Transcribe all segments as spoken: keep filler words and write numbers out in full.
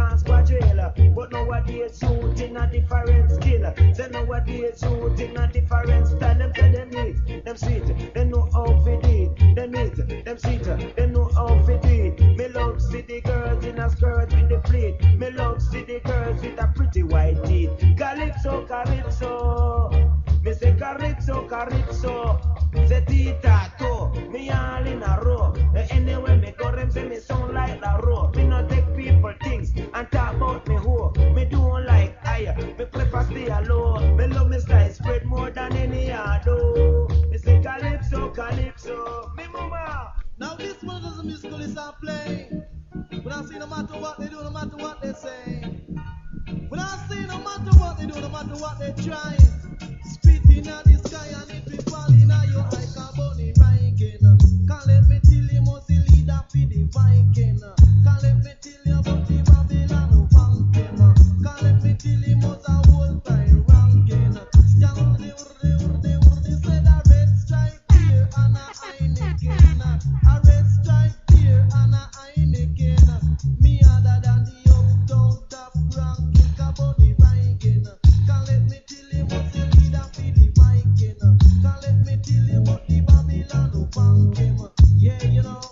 dance quadrilla. But nowadays youth in a different skill. Say nowadays youth in a different style. Them say them neat, them sweet, they know how to do it. Them neat, them sweet, they know how to do it. Me love see the girls in a skirt with the pleat. Me love see the girls with a pretty white teeth. Calypso, calypso. Me say calypso, calypso. Say tita, to. Me all in a row. Anyway me go, them say me sound like La Row. Me not take people things and talk about me hoe. Me don't like higher. Me prefer stay alone. Me love me style spread more than any other. Me say calypso, calypso. Me mama. Now this one is a musical is not playing. But I see no matter what they do, no matter what they say. But I see no matter what they do, no matter what they try. Spitting at the sky and it will fall in your eye. Carboni ranking. Can't let me tell you must lead up for the Viking. Can't let me tell you about the Babylon ranking. Can't let me tell you must a whole time ranking. Still the urde urde urde said a red stripe here and a Heineken. A red stripe here and a Heineken. Me other than the uptown top ranking. Carboni ranking. Can't let me tell you must lead up for the Viking. Can't let me tell you about the Babylon ranking. Yeah, you know,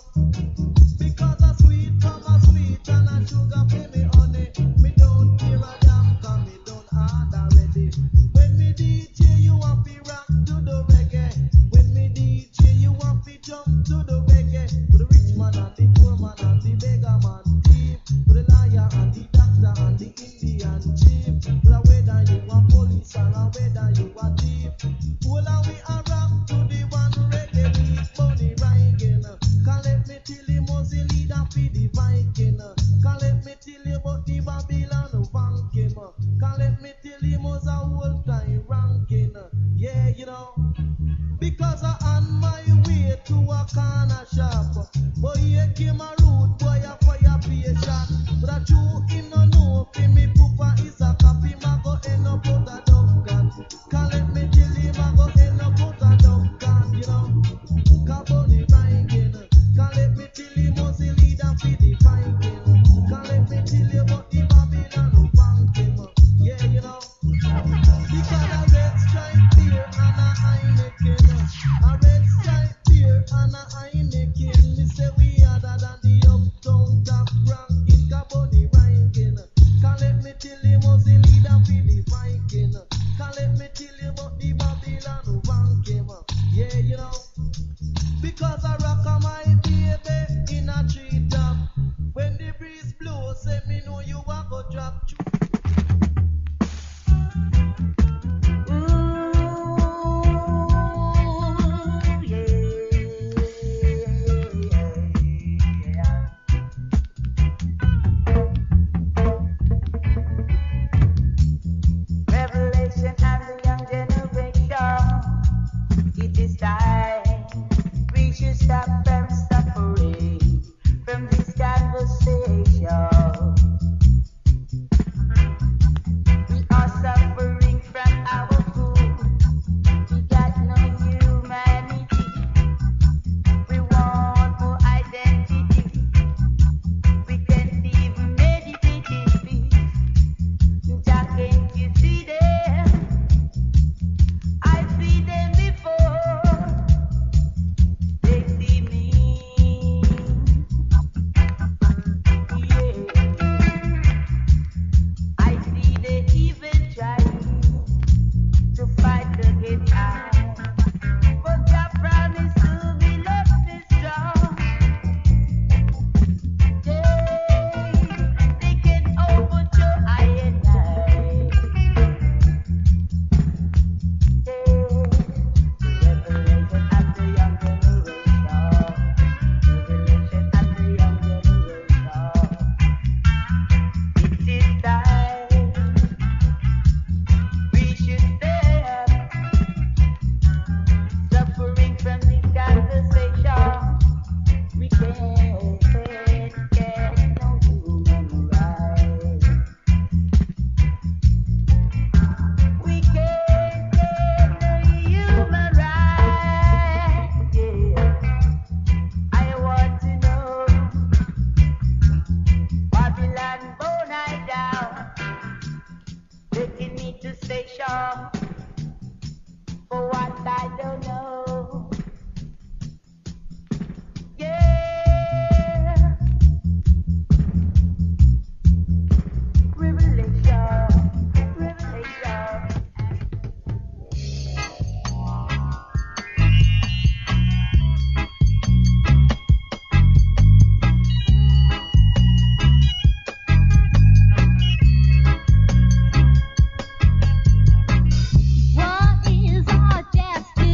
because a sweet from a sweet and a sugar for me honey. Me don't care a damn cause me don't hard already. When me D J you want to rock to the reggae. When me D J you want to jump to the reggae. With the rich man and the poor man and the beggar man thief. With the liar and the doctor and the Indian chief. With a whether you a police or a whether you a thief. Well and we a rock to the one reggae beat money ringing. Can't let me tell you must lead up for the Viking. Can't let me tell you about the Babylon ranking. Can't let me tell you must a whole time ranking. Yeah, you know, because I'm on my way to a corner shop. Boy, here came a rude boy, a fire pay shot. But I chew him no know, for me poopa is a copy, ma go end up out a dog gun. Can't let me tell him I go end up out a dog gun, you know. Carboni ranking. Can't let me tell you must lead up for the Viking. Can't let me tell you about the Babylon ranking. Yeah, you know. Because a red stripe here and a Heineken. A red stripe here and a Heineken. Me say we other than the uptown top ranking. Carboni ranking. Can't let me tell you must lead up for the Viking. Can't let me tell you about the Babylon ranking. Yeah, you know. Because I rock on my baby in a tree top. When the breeze blow, say me know you a go drop. Revelation and the young generation. It is time we should stop them suffering from this conversation. I don't know. Yeah. Revelation, revelation. What is our destiny?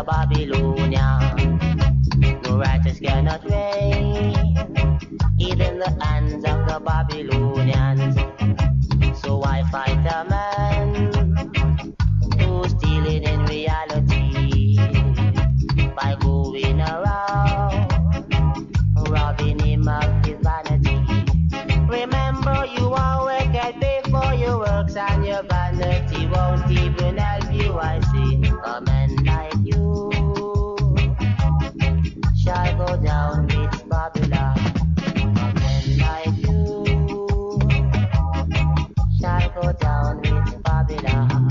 Babylonian. No righteous cannot reign, even the hands of the Babylonians. So I fight a man who's stealing in reality by going around robbing him of his vanity. Remember, you are wicked before your works, and your vanity won't even help you. I see a man like you shall go down with Babylon. A man like you shall go down with Babylon.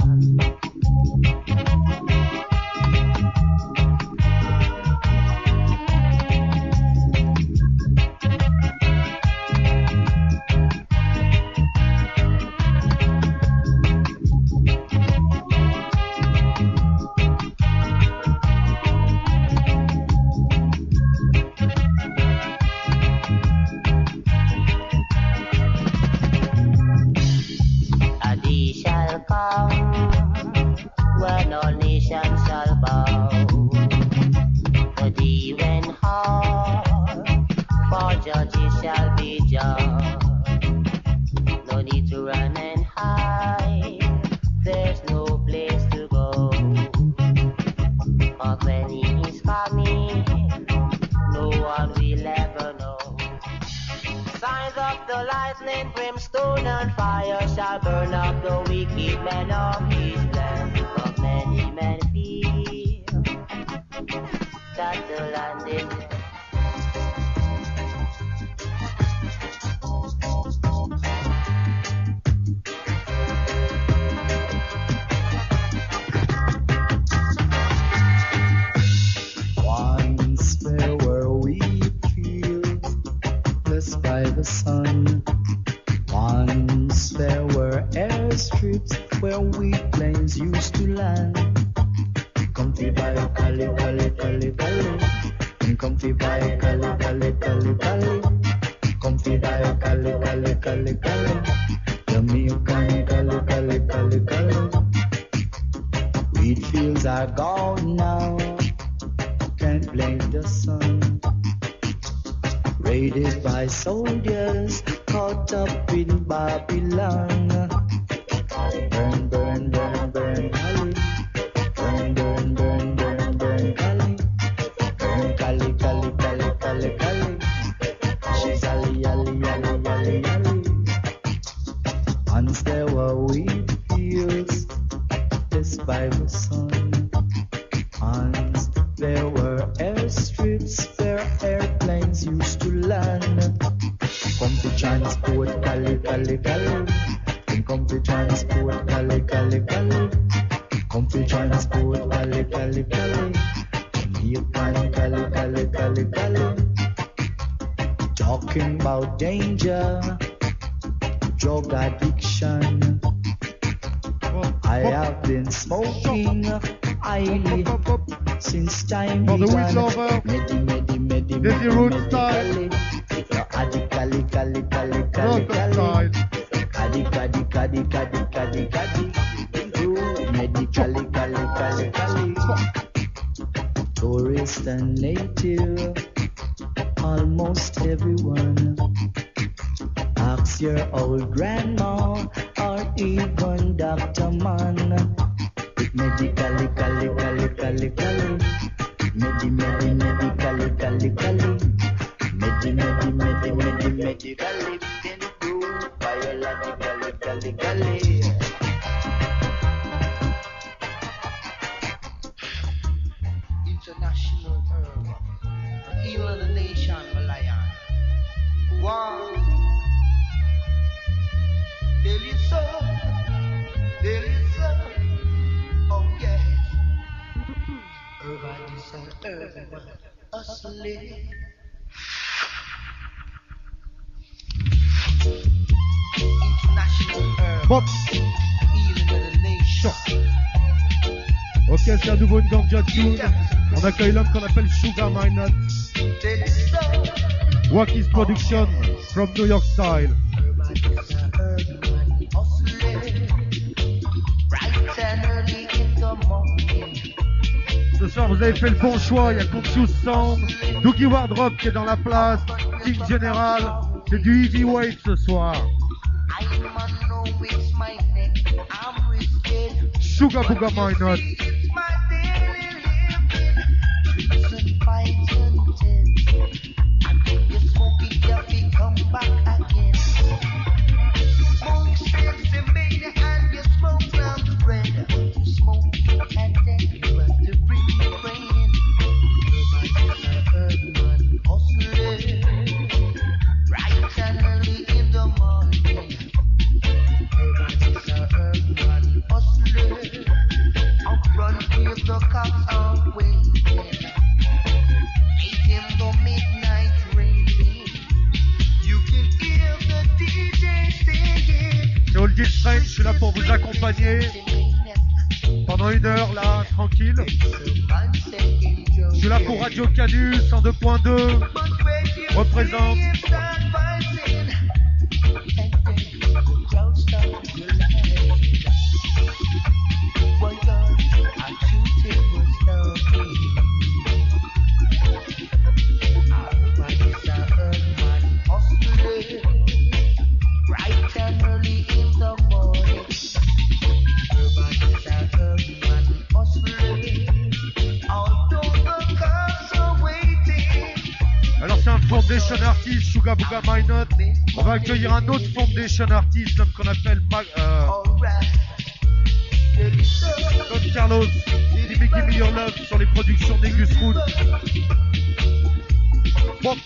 When all nations shall bow, the day when hard for judges shall be judged. No need to run and hide, there's no place to go. But when he is coming, no one will ever know. Signs of the lightning, brimstone and fire shall burn up the wicked men of his land. But many men feel that the land is once there were wheat fields blessed by the sun. Once there were airstrips where wheat planes used to land. Comfy by Cali, Cali, Cali, Cali. And comfy by Cali, Cali, Cali, Cali. Comfy by Cali, Cali, Cali, Cali. Jamaican Cali, Cali, Cali, Cali. Wheat fields are gone now. Can't blame the sun. Raided by soldiers caught up in Babylon. Burn, burn, burn, burn, Cali. Burn, burn, burn, burn, burn, Cali. Burn, Cali, Cali, Cali, Cali, Cali. She's Ali, Ali, Ali, Ali, Ali. Once there were wheat fields blessed by the sun. Once there were airstrips where airplanes used to land. Come to transport Cali, Cali, Cali. Come to transport Cali, Cali, Cali. Come to transport Cali, Cali, Cali. Jamaican Cali, Cali, Cali, Cali. Talking about danger, drug addiction. I have been smoking highly since time For the began. week's over. Medi, medi, medi, This is medi, root medi, style. Cali. If you're addict, Cali, Cali, Cali, Cali, Rocket Cali. style. Cadi, cadi, cadi, cadi, cadi, cadi. You medi, Cali, Cali, Cali, Cali. Tourist and native, almost everyone. Ask your old grandma or even Doctor Man. It medi, Cali, Cali, Cali, Cali, Cali. Medi, medi, medi, Cali, Cali, Cali. Medi, medi, medi, medi, medi, Cali. Then do biologically, Cali, Cali. International herb, heal the nation, Malayan. One, daily soul, daily soul, oh yes. Herb is an herb, hustling. International herb, Box. healing of the nation. Ok, c'est à nouveau une ganja tune. On accueille l'homme qu'on appelle Sugar My Nut. Daily soul. Wackys Production from New York Style. Bright and early in the morning, Ce soir, vous avez fait le bon choix. Il y a Conscious Sound, Doogie Wardrop qui est dans la place, King General. C'est du heavyweight ce soir. Sugar Booga Minot. Je suis là pour vous accompagner pendant une heure là, tranquille. Je suis là pour Radio Canus cent deux point deux. Représente. Foundation Artist, Sugar Booga Minot. On va accueillir un autre Foundation Artist, l'homme qu'on appelle Mag, euh, Don Carlos, Gimme Gimme Your Love sur les productions d'Egus Food. Bon.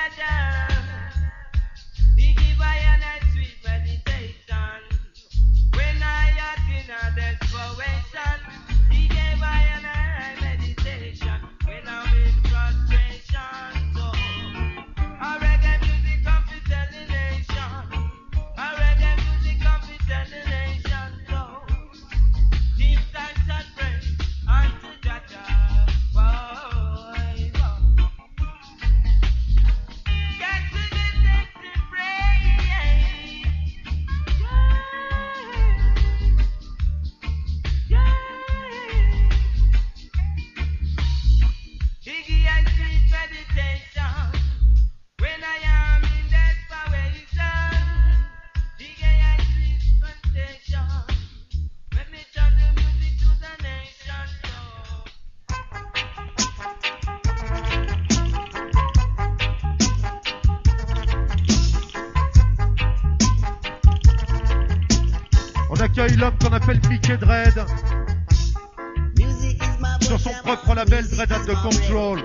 L'homme qu'on appelle Mickey Dread sur son propre label Dread and the Control.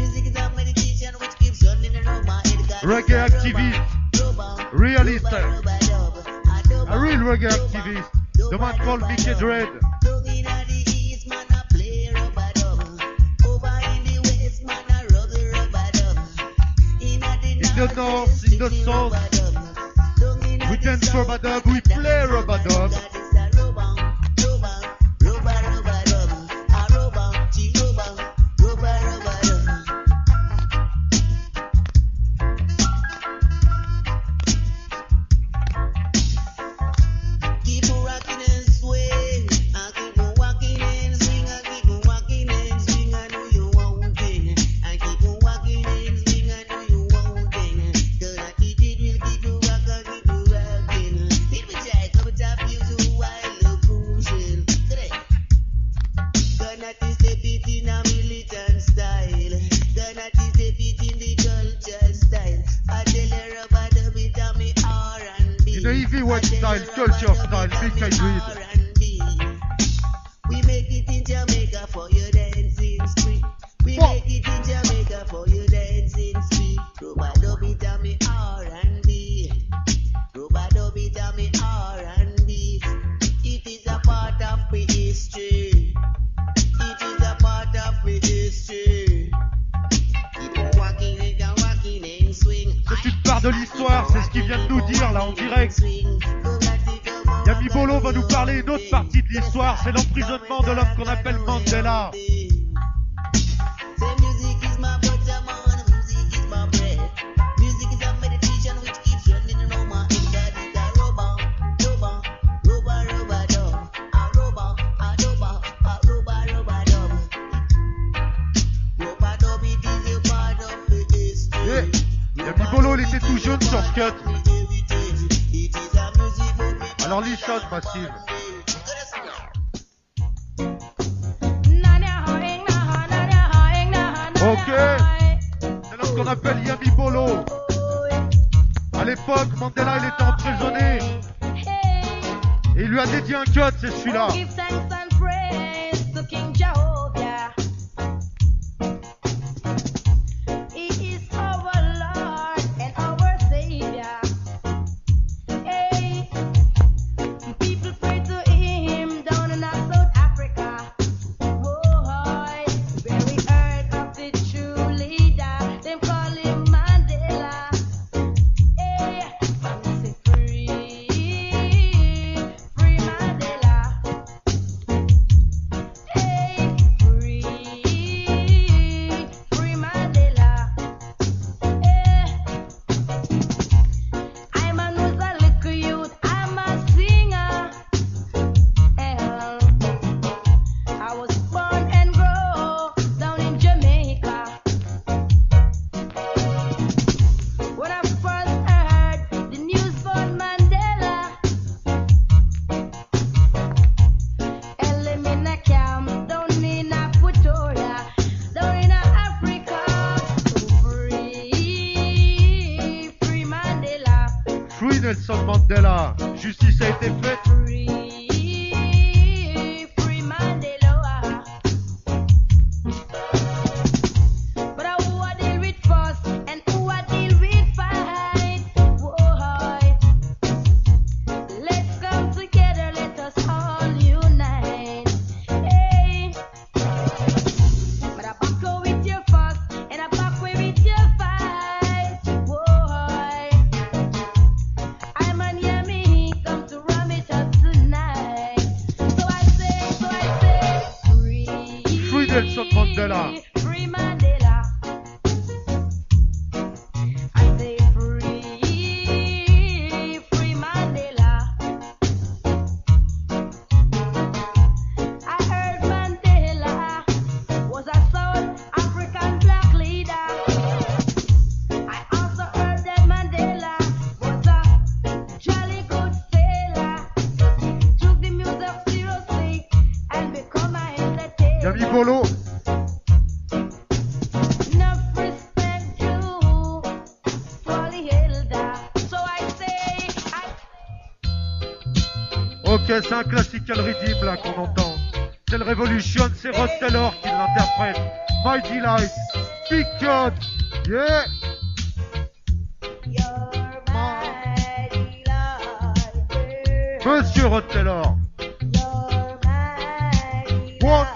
Reggae activist, realist, a real reggae activist, the man called Mickey Dread. In the north, in the south, we dance rub-a-dub, we play rub-a-dub. Culture style, Mickey Dread. We make it in Jamaica for your dancing street. We Whoa. Make it in Jamaica for your dancing street. Robado beat on me R and B. Robado beat on me R and B. It is a part of the history. It is a part of the history. Keep walking and walking and swing. C'est une part de l'histoire, c'est ce qu'il vient de nous dire là en direct. Yami Bolo va nous parler une autre partie de l'histoire, c'est l'emprisonnement de l'homme qu'on appelle Mandela. Yeah. Yami Bolo, il était tout jeune sur ce cut. Alors listen, Massive. Ok, c'est l'homme qu'on appelle Yami Bolo. À l'époque, Mandela il était emprisonné. Et il lui a dédié un cut, c'est celui-là. Nelson Mandela, justice a été faite. Free, free Mandela. But who I deal with first and who I deal with Ok, c'est un classical rhythm là qu'on entend. C'est le Revolution, c'est Rod Taylor qui l'interprète. My Delight, Big Cut, yeah. Monsieur Rod Taylor. One.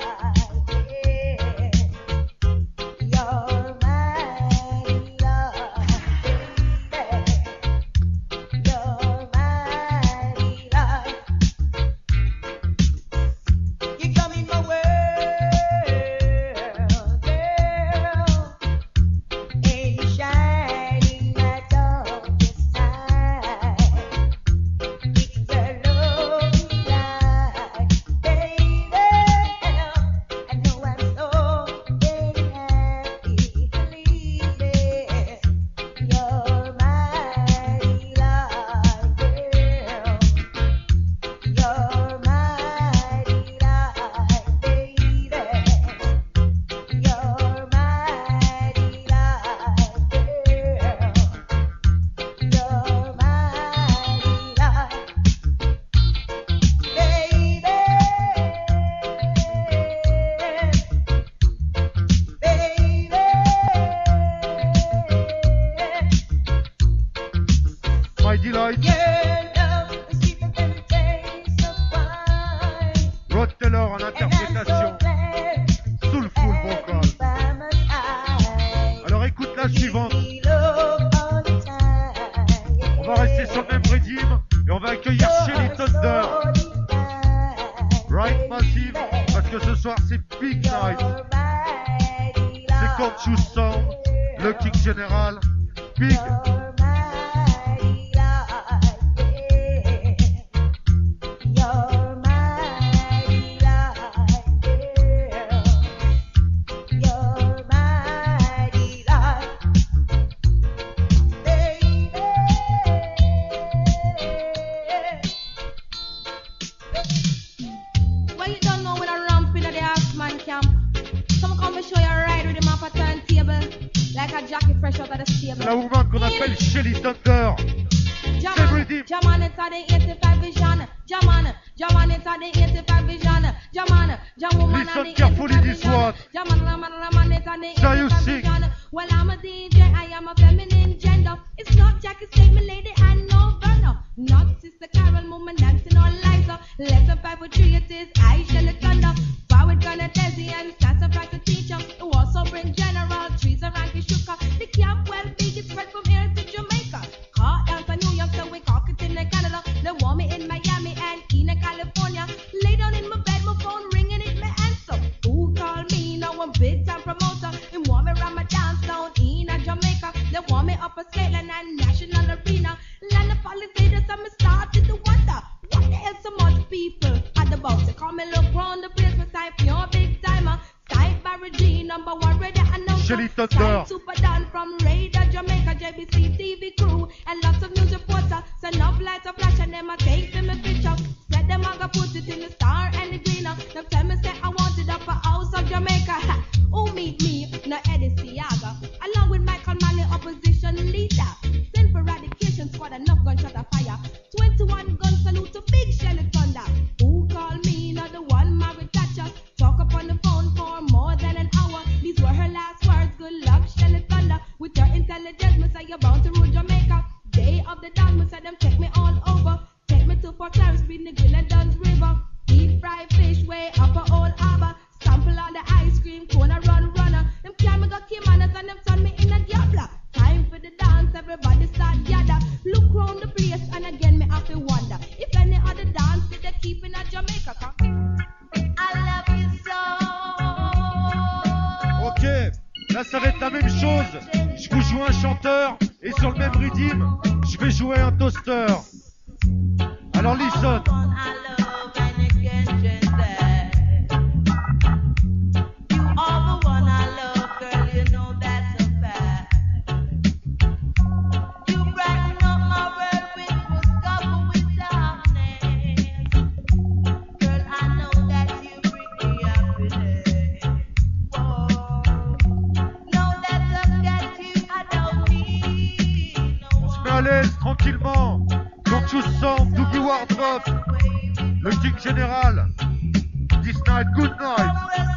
Tranquillement, don't you sound Doogie Wardrop. Le King Général. This night, good night.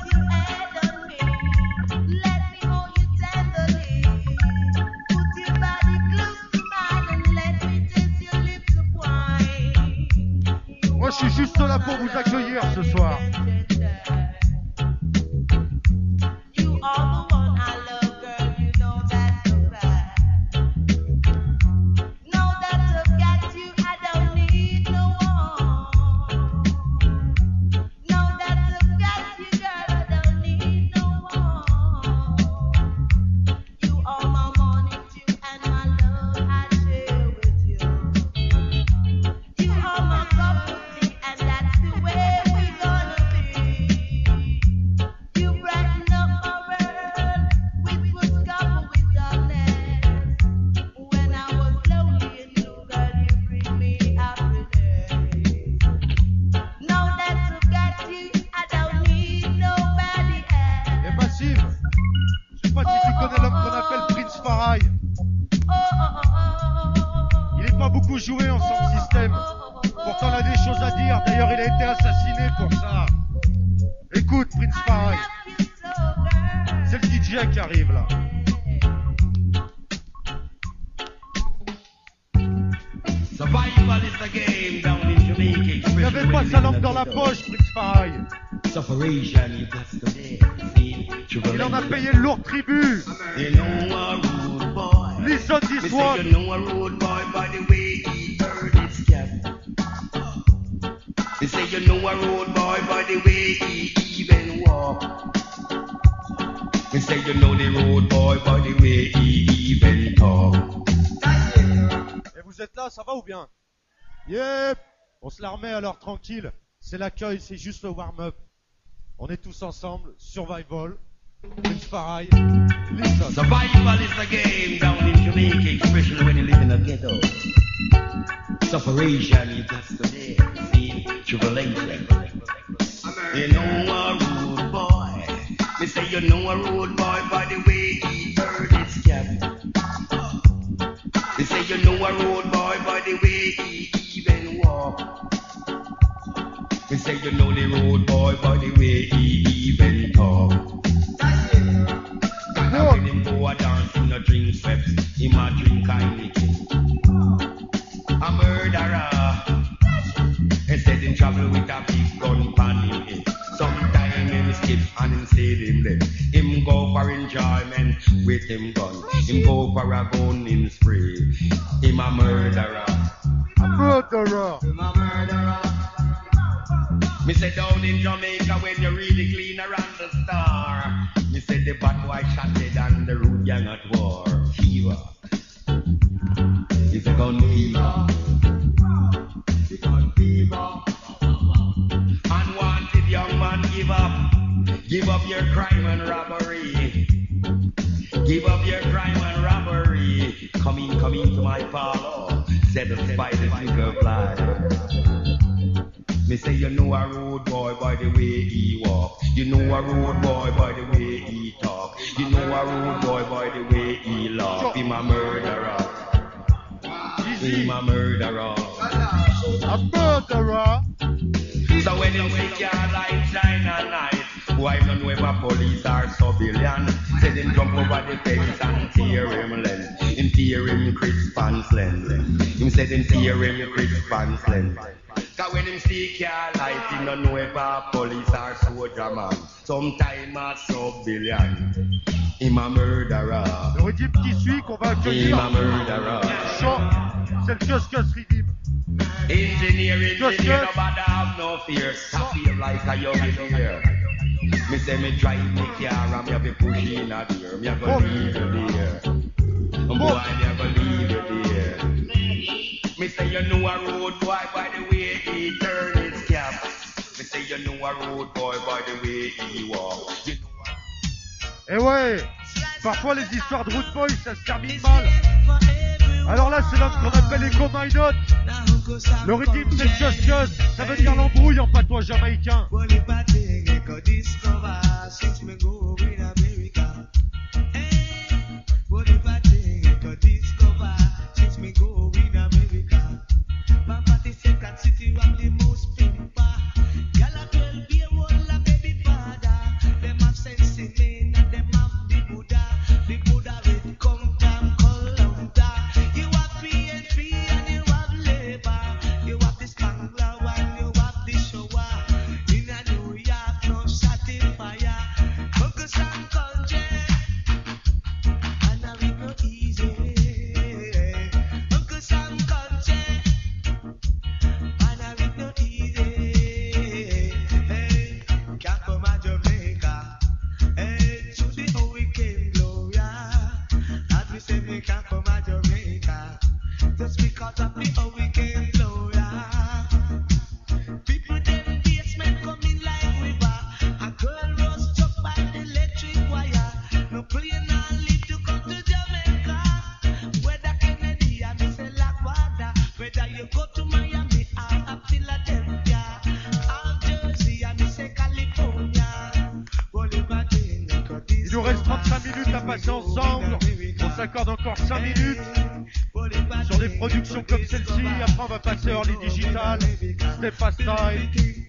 Moi, je suis juste là pour vous accueillir ce soir. Il en a payé le lourd tribut. Listen this one. You know a road boy by the way he earned his cap. They say you know a road boy by the way he even walk. They say you know the road boy by the way he even talk. Et vous êtes là, ça va ou bien? Yep. On se la remet alors tranquille. C'est l'accueil, c'est juste le warm-up. On est tous ensemble, survival. Prince Farai, listen. Survival is a game down in Jamaica, especially when you live in a ghetto. Sufferation, you just go there, see tribulation. You know a rude boy. They say you know a rude boy by the way he earned his cap. They say you know a rude boy by the way he even walk. They say you know the road boy by the way he even talk. When him go a dance, him no drink swept, him a drink Heineken. A murderer, he said him travel with a big gun pan him head. Sometime him skip and him say him dead. Him go for enjoyment with him gun. Him go for a gun him spray. Him a murderer. A murderer. Him a murderer. Me say down in Jamaica when you really clean around the star. Me say the bad boy shot dead and the rude young at war. Fever. It's a gun fever. The gun fever. Unwanted young man, give up. Give up your crime and robbery. Give up your crime and robbery. Come in, come into my parlor. Set the spider finger fly. Me say you know a road boy by the way he walk. You know a road boy by the way he talk. You know a road boy by the way he laugh. Him a murderer. Him a murderer. A murderer. So when you see your light shine at night, why don't know if a police or civilian? Say them jump over the fence and tear him length. Him tear him crisp and slender. Him say them tear him crisp and slender. Cause when him see car light, he don't know if a police or soldier man. Sometime a civilian. Him a murderer. Le rythme qui suit qu'on va accueillir. Him a murderer. Chaud, c'est le Cus Cus Rhythm. Engineering, engineer, nobody have no fear. I feel like a young engineer. Me say me drive me car and me have a push in a gear. Me have to leave you there. And boy, me have to leave you there. Me say you know a road boy by the way he turn his cap. Me say you know a road boy by the way he walk. You know a... Eh ouais, parfois les histoires de road boy ça se termine mal. Alors là c'est l'homme qu'on appelle Echo Minot. Le rythme c'est le Cus Cus. Ça veut dire l'embrouille en patois jamaïcain. City of the most pimp s'accorde encore cinq minutes sur des productions comme celle-ci. Après, on va passer early digital. Step fast time.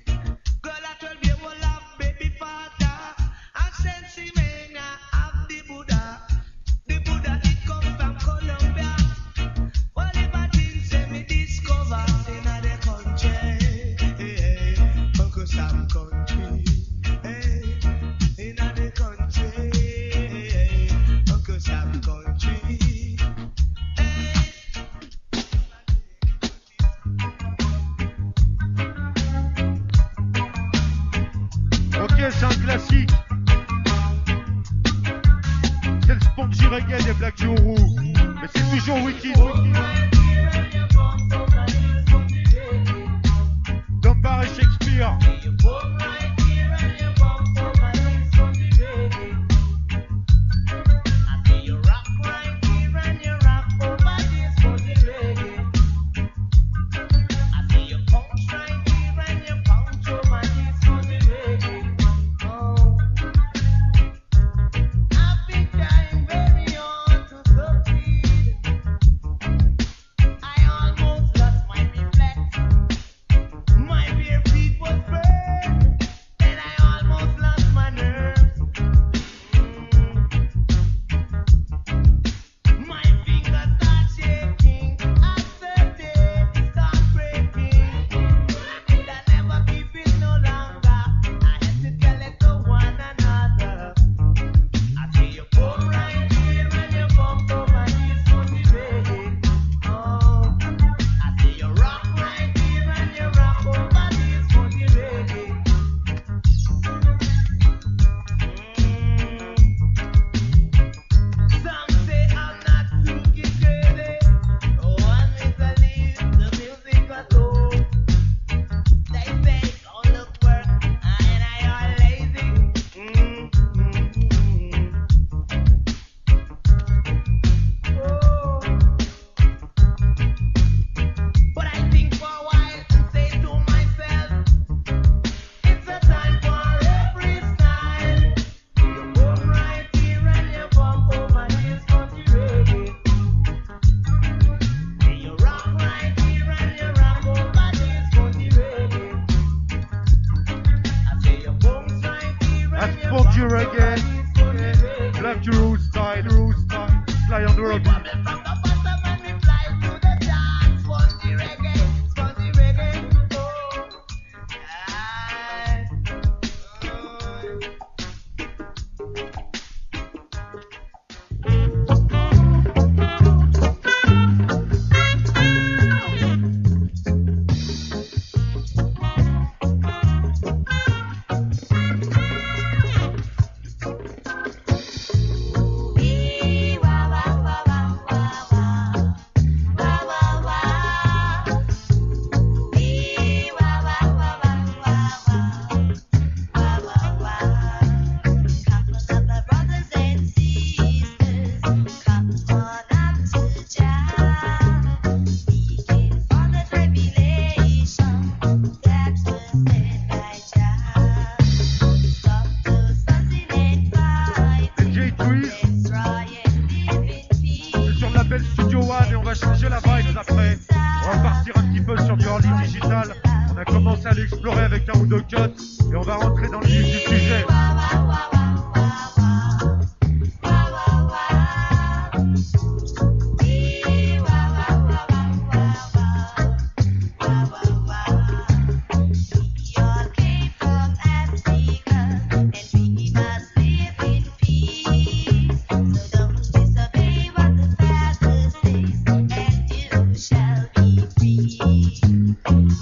C'est un classique. C'est le spongy reggae des Black Joe. Mais c'est toujours wicked. Dunbar et Shakespeare.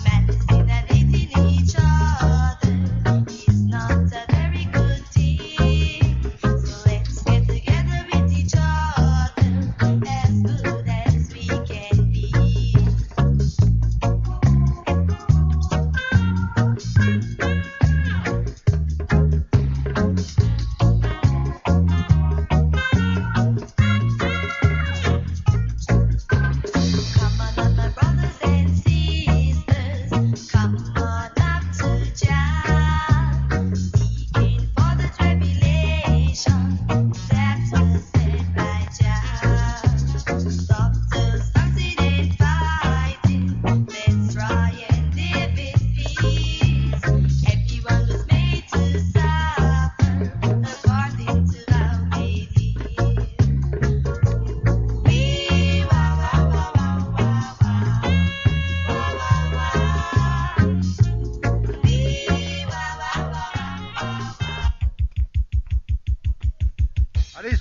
Medicine and eating each other is not a very good deal.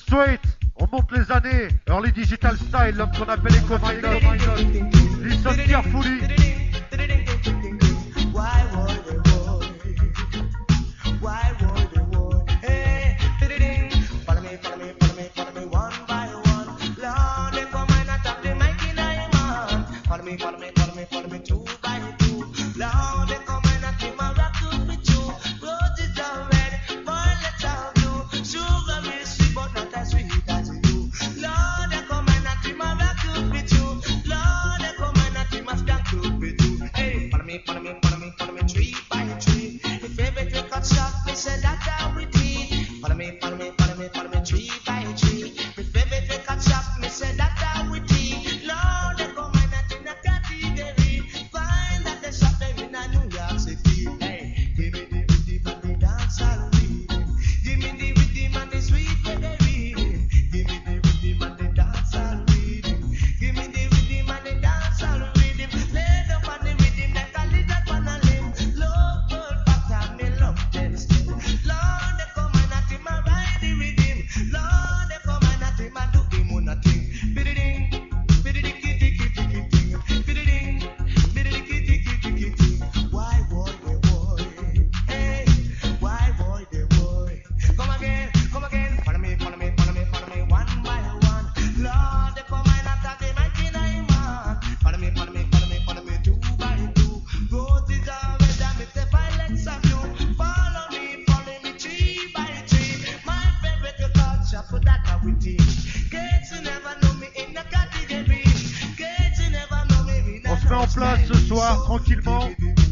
straight, on monte les années. Early digital style, l'homme qu'on appelle Eco Minded. Listen carefully. Why would the war? Why would the war? Hey, follow me, follow me, follow me, follow me one by one. Lord, they come and attack the mic in my man. Follow me, follow me, follow me, follow me two by two. Lord, they come and attack my rock to with you. Roses are red, violets are blue. Sugar is sweet, but not as sweet as you. Lord, they come and attack my rock to with you. Lord, they come and attack my stank to with you. Hey, follow me, follow me, follow me, follow me tree by tree. If favorite record shop, me say that I with me. Follow me, follow me, follow me, follow me tree by tree. If favorite record shop, me say that I with me. Lord, they come and attack in a category. Find that they shop them in a New York City. Hey, give me the rhythm and the dance and rhythm. Give me the rhythm and the sweet melody. Give me the rhythm and the dance and rhythm. Give me the rhythm and the dance and rhythm. Lay down on the rhythm like a lizard on a limb. Love bird pattern, me love them still. Lord, they come and at him and ride the rhythm. Lord, they come and at him and do him on a thing. Biddy-ding, biddy-dee-kitty-kitty-kitty. Biddy-ding, biddy-dee-kitty-kitty-kitty. Why boy, they boy? Hey, why boy, they boy? Come again, come again. Follow me, follow me, follow me, follow me one by one. Lord, they come and attack the mic in a man. Follow me, follow me, follow me, follow me two by two. Roses are red and me say violets are blue. Follow me, follow me tree by tree. My favorite record shop for that I will teach. Gates you never know me in the category. Gates you never know me in On se met en place ce soir, tranquillement.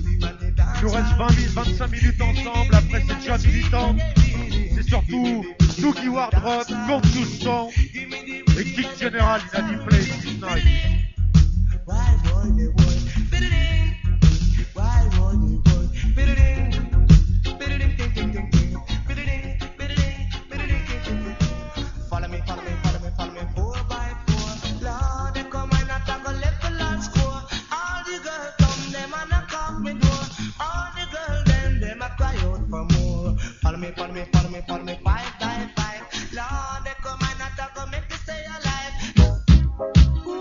Il nous reste vingt minutes, vingt-cinq minutes ensemble. Après, c'est déjà militant. C'est surtout Doogie Wardrop, compte tout le son. Et King General, il a dit play this night. Why boy they boy? Biddy-ding. Why boy they boy? Biddy-ding. Biddy-ding, ding, ding, ding, ding. Biddy-ding, biddy-ding, biddy-ding, ding, ding, ding. Follow me, follow me, follow me, follow me four by four. Lord, they come and attack a level and score. All the girls come, them and a knock me door. All the girls, them, them a cry out for more. Follow me, follow me, follow me, follow me five by five. Lord, they come and attack a make me stay alive. Ooh,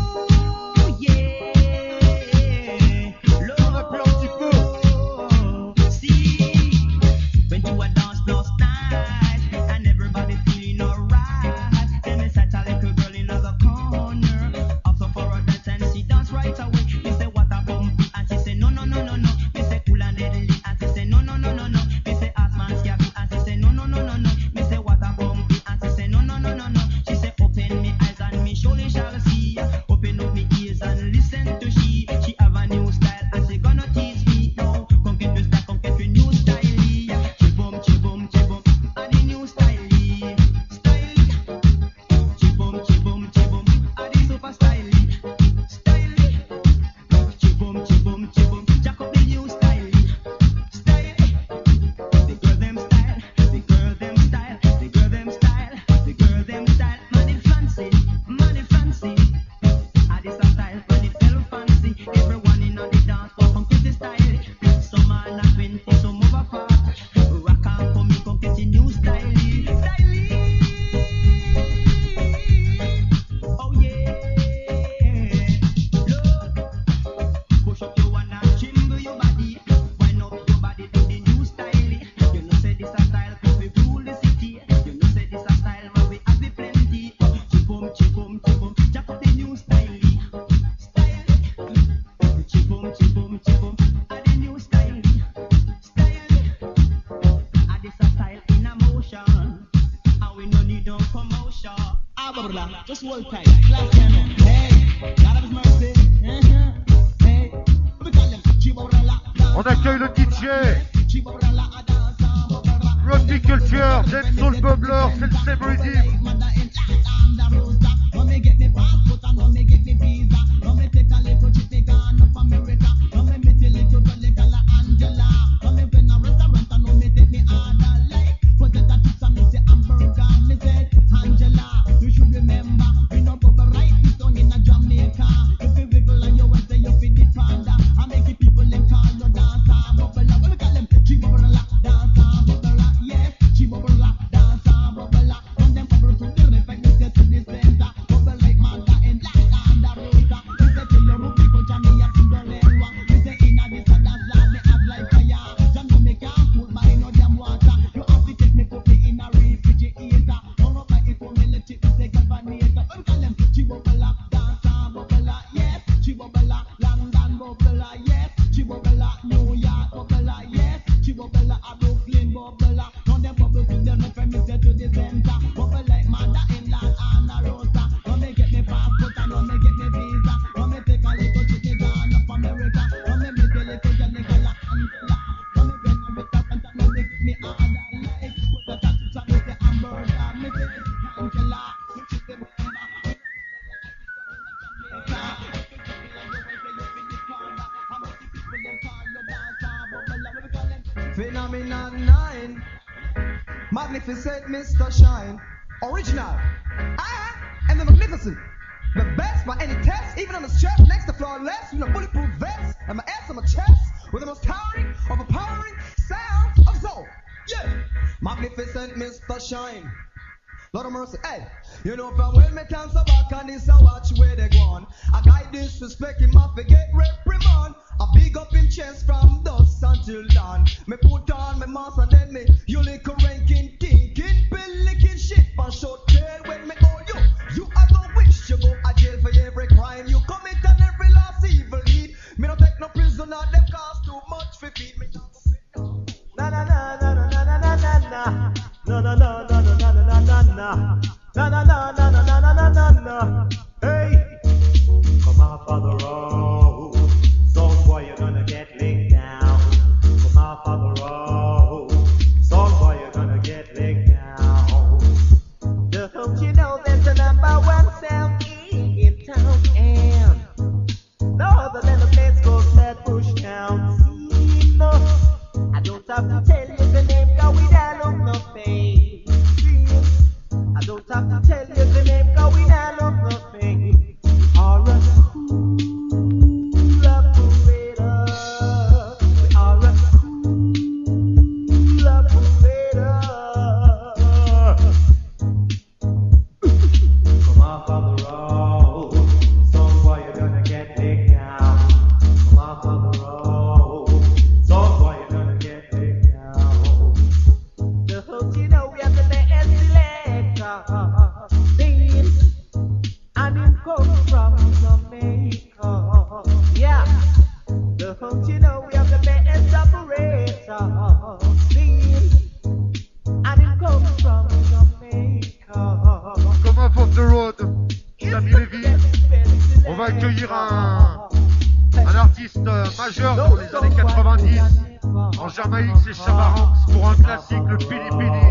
yeah. Lord, Un petit peu. see, went to a dance last night and everybody feeling alright. Then they sat a little girl in the corner, asked her for a dance and she danced right away. Me say what a bumpy and she say no no no no no. Me say cool and deadly and she say no no no no no. Me say ass man scabby and she say no no no no no. Me say what a bumpy and she say no no no no no. She say open me eyes and me surely shall see. Open up me ears and listen to she. She have a new style and she gonna tease me. No, come get new style, come get your new style. Chibum, chibum, chibum, and the new style. Style. Chibum, chibum, chibum, and the super style. Style. Chibum, chibum, chibum, jack up the new style. Style. The girl them style, the girl them style, the girl them style, the girl them style. Man it fancy, man it fancy. And this a style, man it feel fancy. Everyone in on the dance floor come get the style. Some man a twenty, some over forty. Rock and come in, come get the new style. Style. Oh yeah. Look, push up your one and tremble your body. Wind up your body to the new style. You know say this a style, cause we rule the city. You know say this a style, man we have the plenty. Chibum, chibum, chibum, jack up the new style. Style. Chibum, chibum, chibum, and the new style. Style. And this a style in a motion. And we no need no promotion. Ah, blah, blah, blah. Just hold tight. Class piano. Hey, God of His mercy. Uh-huh. Hey, we call them Chiborala. On accueille le D J. Rugby Culture, Dead Soul Bubbler, c'est le same rhythm. Angela, you should remember, we no bubble right this song in a Jamaica. If you wiggle and you want to you fit the panda, I make the people them call you dancer, bubble up. We call them G bubble dancer, bubble yes, G bubble dancer, bubble and them bubble to Phenomenon nine. Magnificent Mister Shine. Original. I am the magnificent. The best by any test, even on the stretch next to flawless, with a bulletproof vest, and my ass on my chest, with the most towering, overpowering sound of soul. Yeah, magnificent Mister Shine. Lord of mercy, hey, you know from when me can so back and this I watch where they gone. I guy disrespect him, I forget reprimand. I big up in chest from dusk until dawn. Me put on my mask and then me, you lick a ranking, thinking, bill licking shit, and short tail when me call you. You are the wish you go a jail for every crime you commit and every last evil deed. Me don't take no prisoner, them cost too much for feed me. Na na na na na na na na na. No no no no no no no no no. Na na na na na na na na na. Hey, come off of the road, some boy you're gonna get licked down. Come off of the road, some boy you're gonna get licked down. Don't you know there's a number one sound in town and no other than the place called Flatbush Town. See, no, I don't have to tell you the name, cause we don't look no face. I don't have to tell you the name, cause we don't look no face. Are a cool operator. We are a cool operator. Come off of the road, some boy you're gonna get licked down. Come off of the road, some boy you're gonna get licked down. Don't you know we have the best selector? Things and him come from Jamaica. Yeah. Don't you know we have the best operator? Things and him come from Jamaica. Comme un off the road, Samy Lévy. On va accueillir un, un artiste majeur dans les années quatre-vingt-dix. En Jamaïque, c'est Chamaranx pour un classique, le Pini Pini.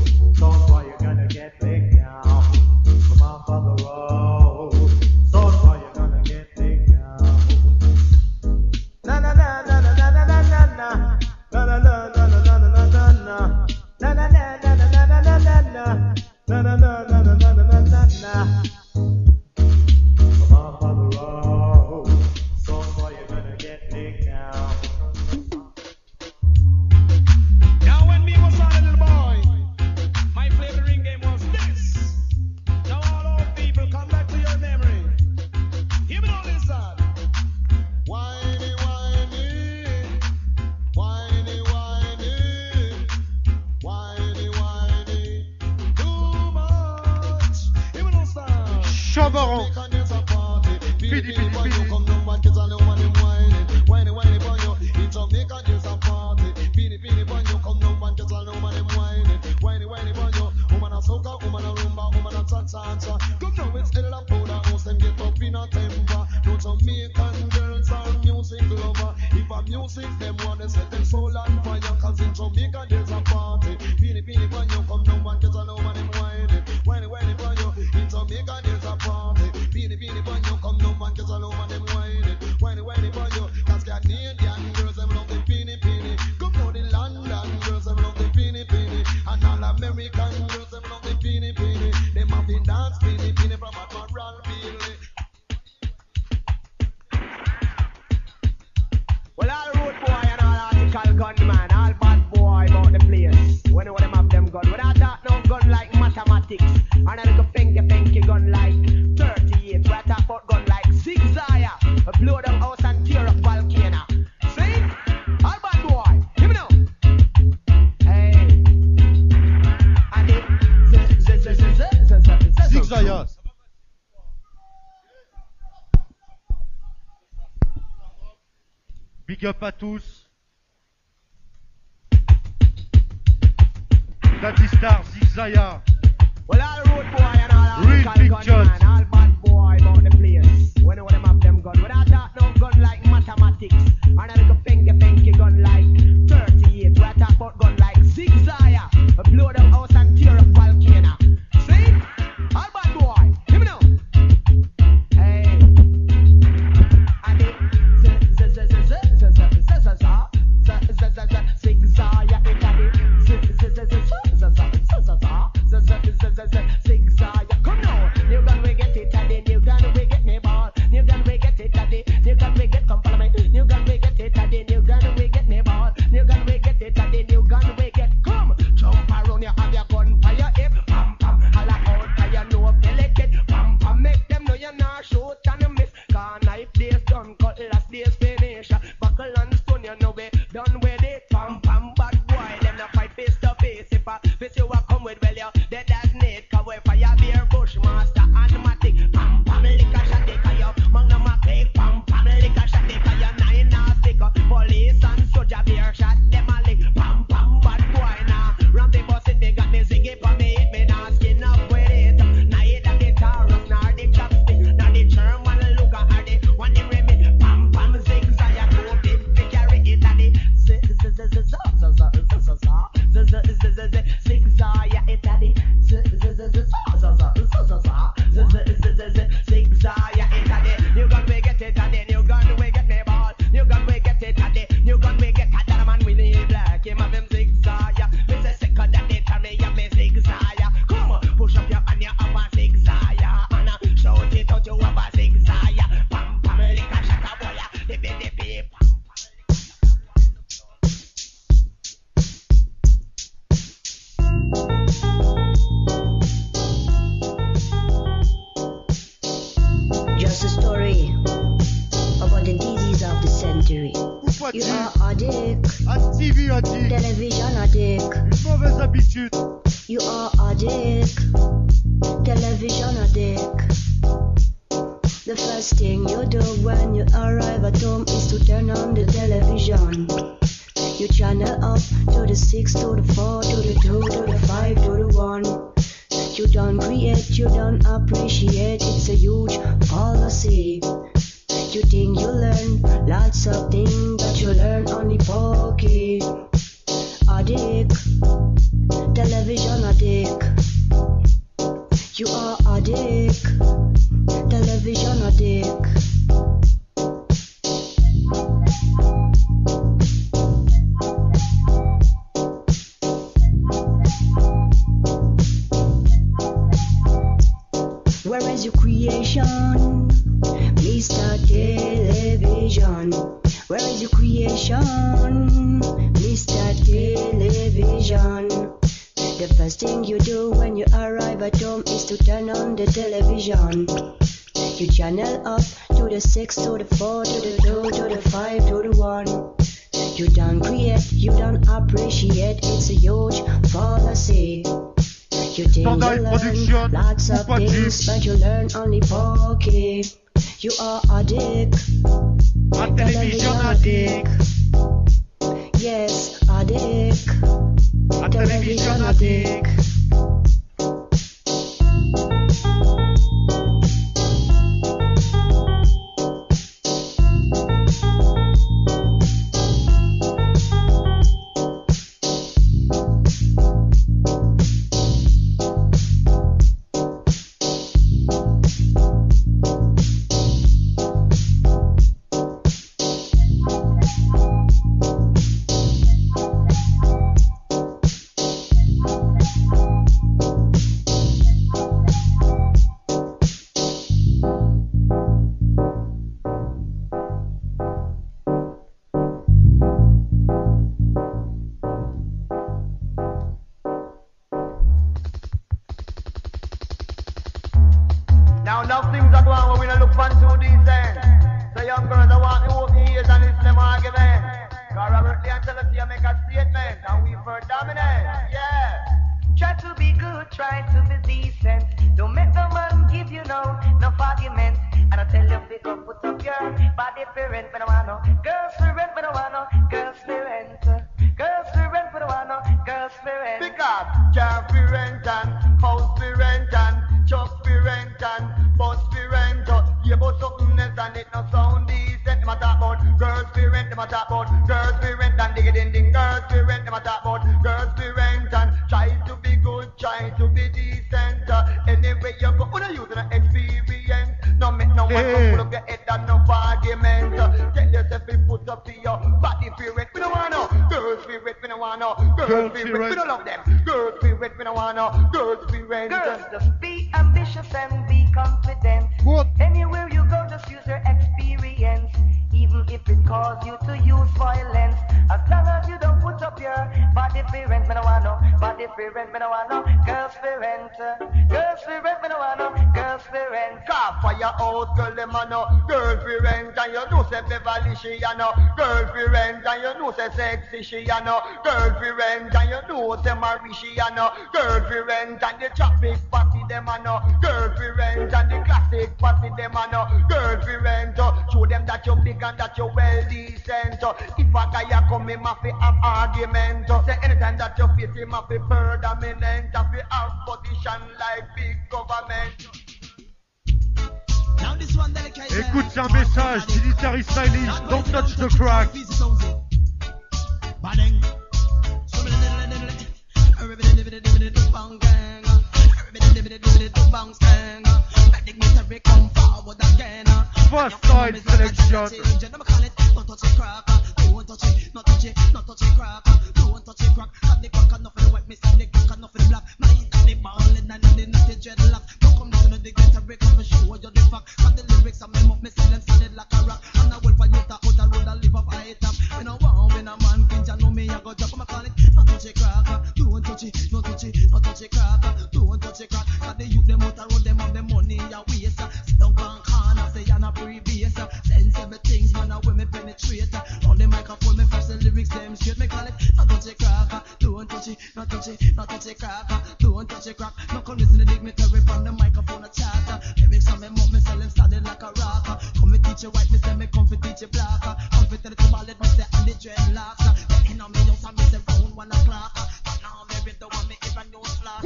Chamaranx. Pini Pini Pini. Come now, it's Ella and Powder House, them get up in a temper. No Jamaican girls are music lover. If a music, them wanna set them soul on fire. Cause in Jamaica there's a party. Pini Pini when you come now and get all over them whining. Whining, whining for you. In Jamaica there's a party. Pini Pini when you come now and get all over them whining. Whining, whining for you. Cause Canadian girls, them love the Pini Pini. Come now the London girls, them love the Pini Pini. And all American girls, them love the Pini Pini. Them have been dance Pini Pini from Admiral Bailey. Well, all road boy and all article gunman, all bad boy about the place. When you them have them gun, without that no gun like mathematics, and a little finky finky gun like thirty-eight. We talk about gun like Zigzaya, blow them house and tear up volcano. See, all bad boy, give me now. Hey, and it Zigzaya. Big up à tous. Daddy Star, Zigzaya. well, all road boy and all Real article pictures. gunman, all bad boy about the place. When you them have them gun, without that no gun like mathematics, and a little finky finky gun like thirty-eight. We talk about gun like Zigzaya, blow them house and tear up volcano. See, all bad boy, give me now. Hey, and it z z z z z z z z z z z z z Just a story about the disease of the century. You are addict. Un T V addict. Television addict. Une mauvaise habitude. You are addict. Television addict. The first thing you do when you arrive at home is to turn on the television. You channel up to the six, to the four, to the two, to the five, to the one. You don't create, you don't appreciate, it's a huge fallacy. You think you learn lots of things, but you learn only pokey. Addict, television addict. You are addict, television addict. Where is your creation, Mister Television? Where is your creation, Mister Television? The first thing you do when you arrive at home is to turn on the television. You channel up to the six, to the four, to the two, to the five, to the one. You don't create, you don't appreciate, it's a huge fallacy. You think you learn lots of things, but you learn only pokey. You are addict, Un télévision addict. Yes, addict, Un télévision addict. Now enough things are going on when we don't look fun to these ends. So young girls, I want to open ears and listen to them argument. Cause Robert Lee and Tennessee make a statement and we for dominant, yeah. Try to be good, try to be decent. Don't make no man give you no, no argument. And I tell you, pick up, put up your body for rent, but I want no girls for rent, but I want no girls for rent. Girls for rent, but I want no girls for rent. Pick up, car for rent and house for rent and truck for rent and bus for rent. Yeah, but something else and it no sound decent. Them a talk about girls for rent, them a talk about girls for rent and dig it in ding. Girls for rent, them a talk about girls for rent and try to be good, try to be decent. Uh, anyway you go, when you use an experience, no make no one come put up your head and no argument. Uh, tell yourself you put up to your body for rent. We don't want no girls for rent, we don't want no girls for rent. We don't love them. Girls for rent, we don't want no girls for rent. Girls, just be ambitious and be confident. What? Anywhere you go, just use your experience. Even if it causes you to use violence. As long as you don't put up your body for rent, me no want no body for rent, me no want no girls for rent. Girls for rent, me no want no girls for rent. Car for your house, girl, them a no girl for rent, and you know say Beverly she a no girl for rent, and you know say sexy she a no girl for rent, and you know say Marie she a no girl for rent, and the traffic party them a no girl for rent, and the classic party them a no girl for rent. Show them that you big and that you well decent. If a guy a come him a fi have argument. Say anytime that you face him a fi predominant, a fi have position like big government. Écoute, c'est un message militaire israéliste. Don't touch the crack. First side selection. Don't touch it, crack. Don't touch it, not touch it, not touch it, crack. Don't touch it, crack. Got the crack enough for the white, me see the crack enough for the black. My got the ball and I know the not the dreadlocks. Don't come down to the ghetto break up and show you the fact. Got the lyrics and them up, me see them solid like a rock. And I will for you to out the road and live up high top. You know wow, when a man pinch, I know me, I go drop him, I call it. Don't touch it, crack. Don't touch it, don't touch it, don't touch it, crack. Don't touch it, crack. Got the youth them out the road, them have the money, ya waste. Sit down on corner, say teach you white, me say me come fi teach you black. Come fi tell you to ballet, me say and the dreadlocks. The end of me house and me say round one o'clock. But now me read the one me ever know slack.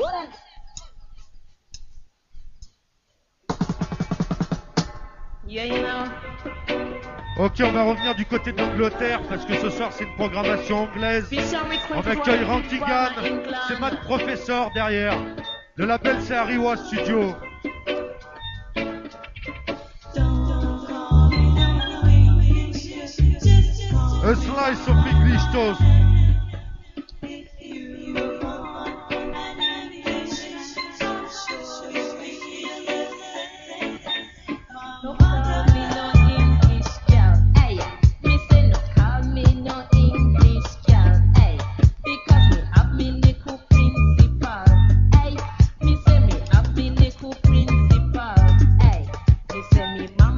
Yeah, you know. Ok, on va revenir du côté d'Angleterre parce que ce soir c'est une programmation anglaise. On accueille Rankingan, c'est Matt Professor derrière. Le label c'est Ariwa Studio. A slice of English toast.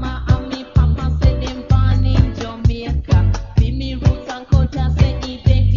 Mama and me papa say them born in Jamaica. Be me roots and culture say identity.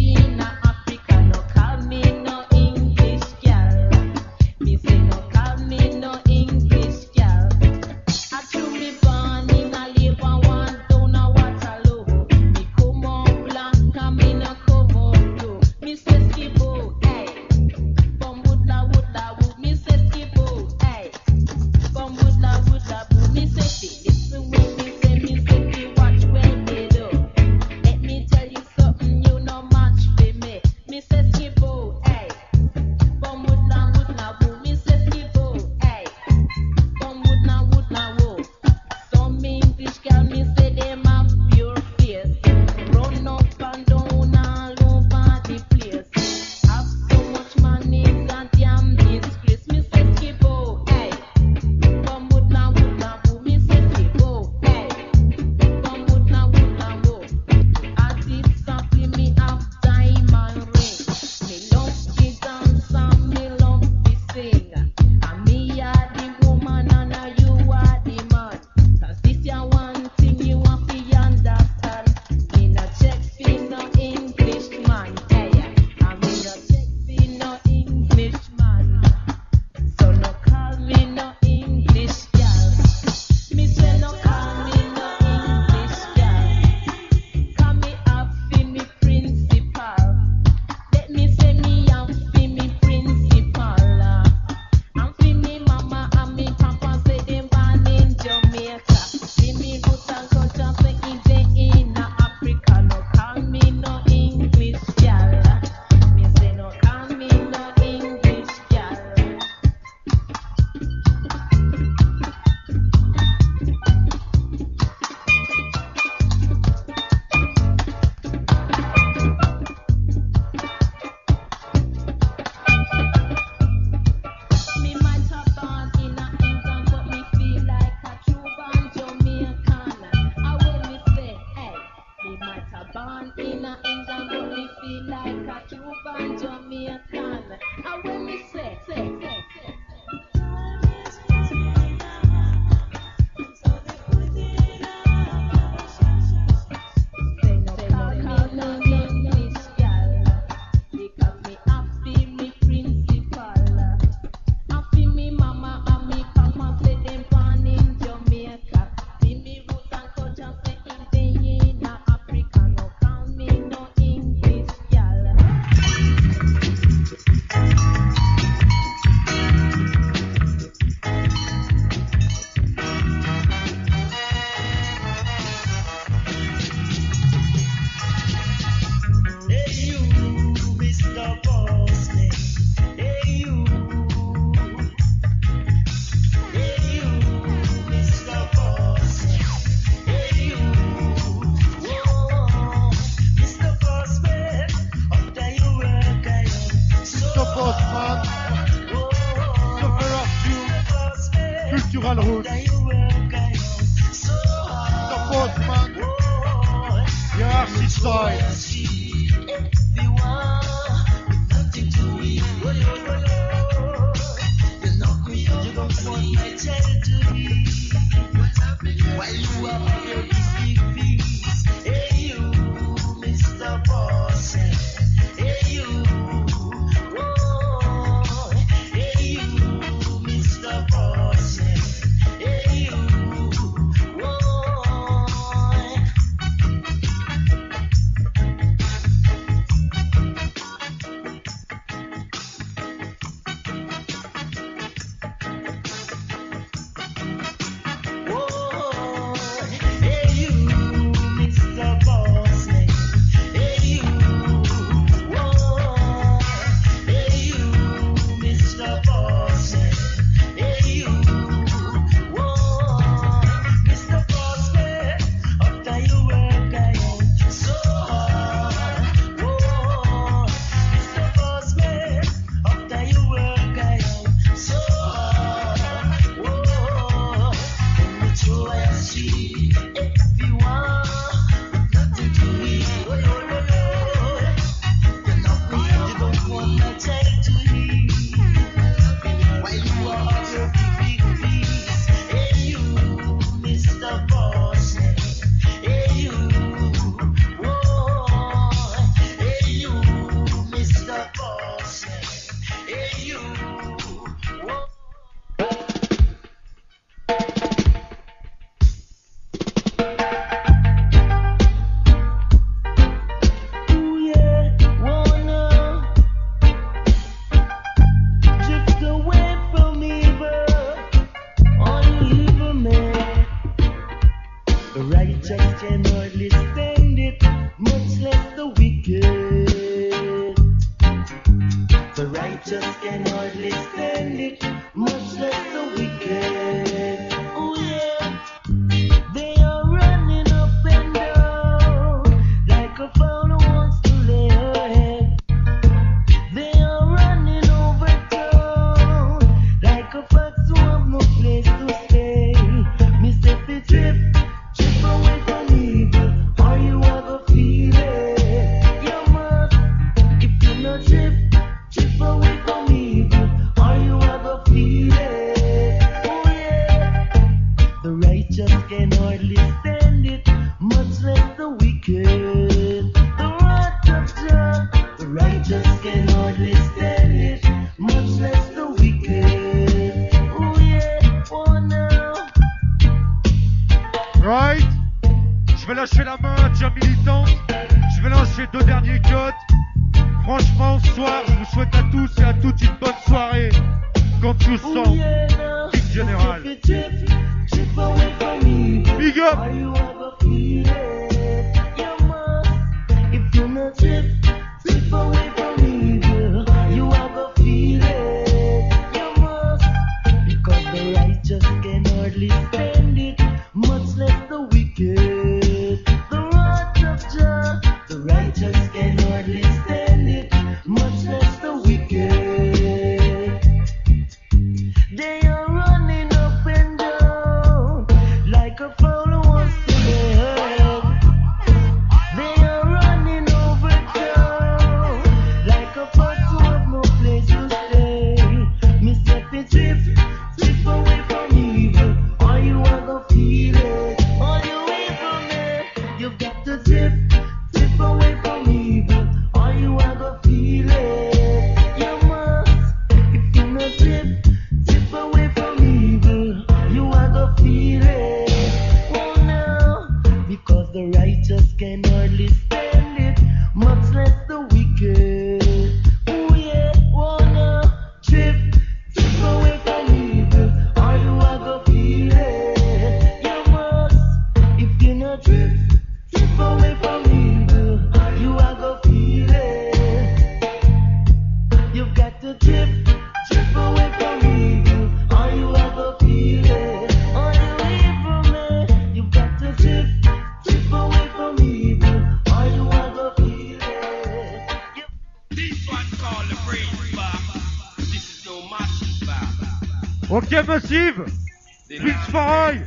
Ok, Massive, Vince Farai,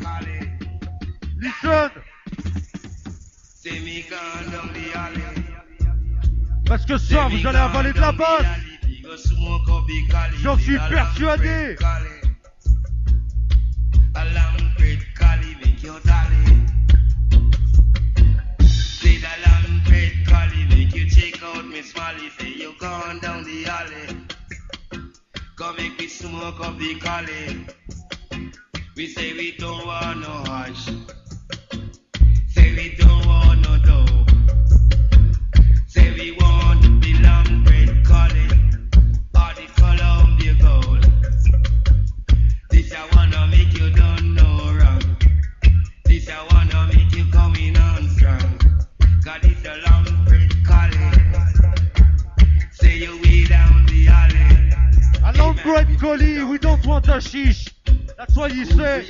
listen. Parce que ce soir, vous allez avaler de la basse. J'en suis persuadé. Come make we smoke up the cali. We say we don't want no hash. Say we don't want no dough. Say we want the long bread cali or the Columbia gold. This I wanna make you don't know wrong. This I wanna make you coming on strong. Cause it's a long bread cali. Say you way down the alley. A long bread collie, we don't want a shish. That's what you say.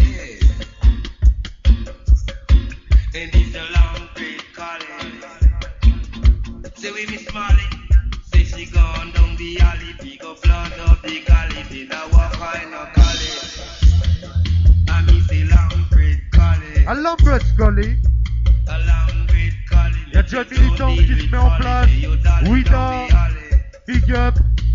And it's a long bread collie. Say we Miss Molly. Say she gone down the alley. Pick up flood of the galley. Did I walk kind of collie? And me say long bread collie. Alhambra Scully. Il y a déjà un militant qui se met en place. Ouida, big up.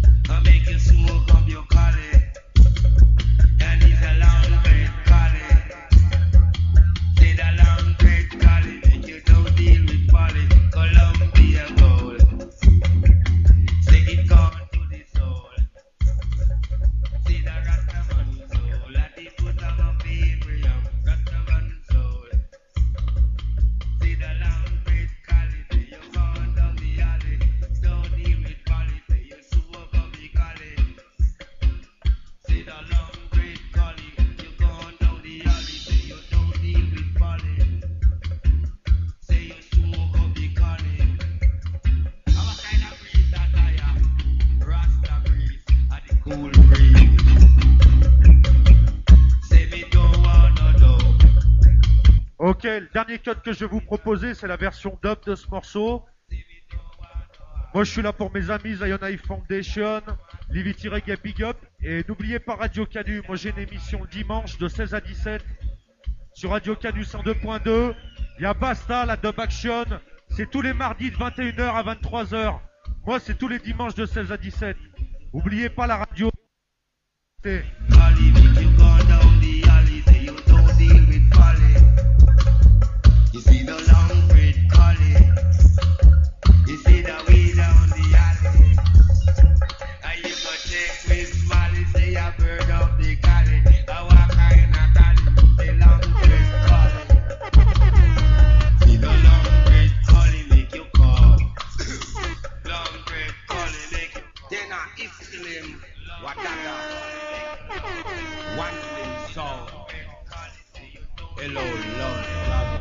Ok, le dernier cut que je vais vous proposer, c'est la version dub de ce morceau. Moi, je suis là pour mes amis Zion High Foundation, Livity Reggae Big Up. Et n'oubliez pas Radio Canu, moi j'ai une émission le dimanche de seize à dix-sept sur Radio Canu cent deux point deux. Il y a Basta, la dub action. C'est tous les mardis de vingt et une heures à vingt-trois heures. Moi, c'est tous les dimanches de seize à dix-sept. N'oubliez pas la radio. You see the long red collie. You see the weed down the alley. And you go check with Smiley, say a bird of the collie. I walk kind of collie, the long red collie. See the long red collie make you call. Long red collie make you. Then I iskil him. What that? One thing so. Hello, Lord.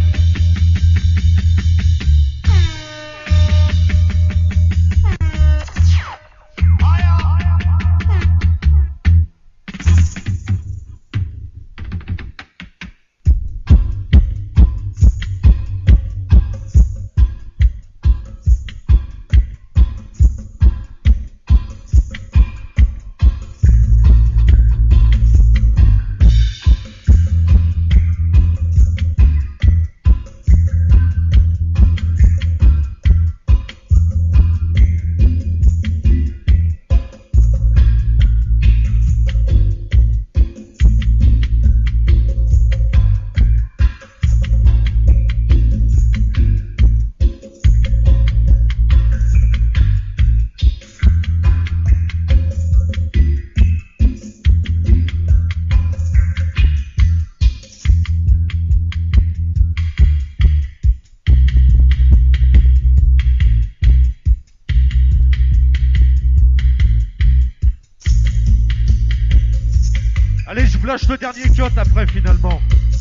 Allez, je vous lâche le dernier cut après finalement.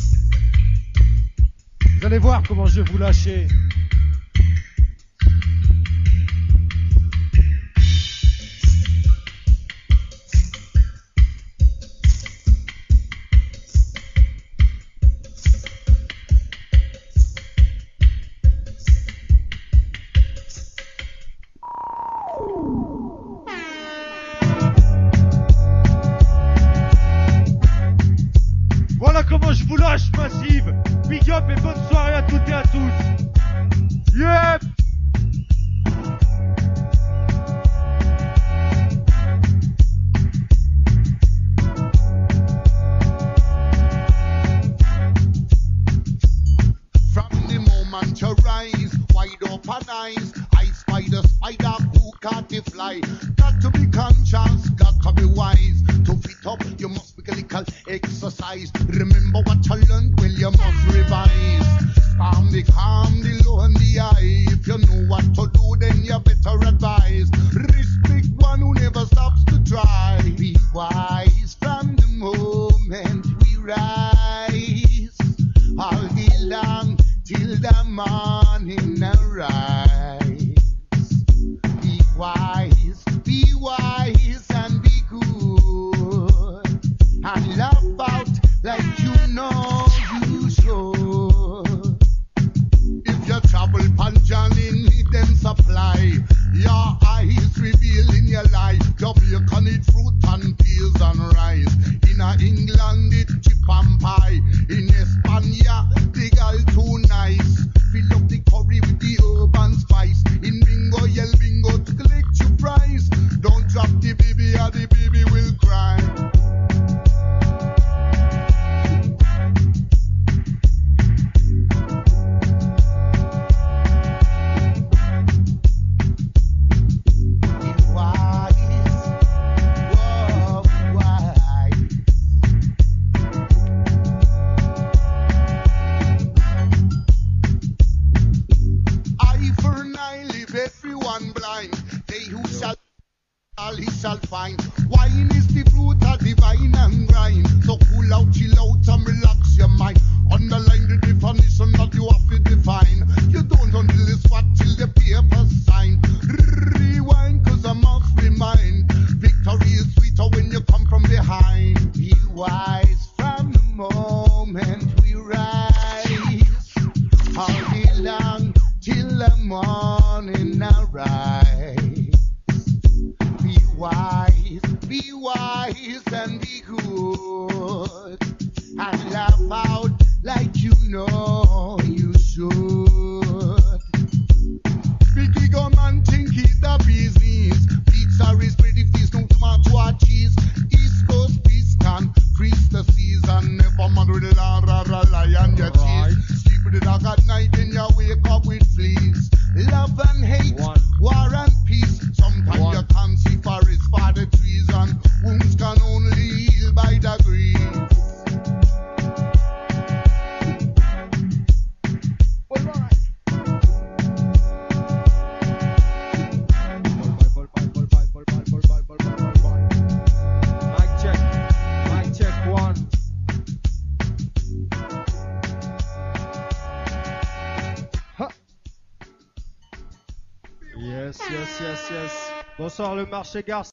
Vous allez voir comment je vais vous lâcher. Voilà comment je vous lâche, Massive. Big up et bonne soirée à toutes et à tous. Yep. From the moment you rise, wide open eyes, I spy the spider who caught the fly. Got to be conscious, got to be wise. To fit up, you must be clinical exercise. Remember what you learned, well you must revise. Calm the calm, the low and the high. If you know what to do, then you better advise. Respect one who never stops to try. Be wise from the moment we rise. All day long till the morning arise. Be wise, be wise and be good. And laugh out like you know you morning arise. Be wise, be wise and be good. And laugh out like you know you should. Biggie go man think it's the business. Pizza is spread if there's no tomato cheese. East Coast piston, crease the season. Never mind with the la la la lion your cheese. Sleep with the dog at night and you wake up with fleas. Love and hate, One. war and peace. Sometimes One. you can't see forest for the trees, and wounds can only heal by degrees. Yes, yes, yes, yes. Bonsoir le marché Garce.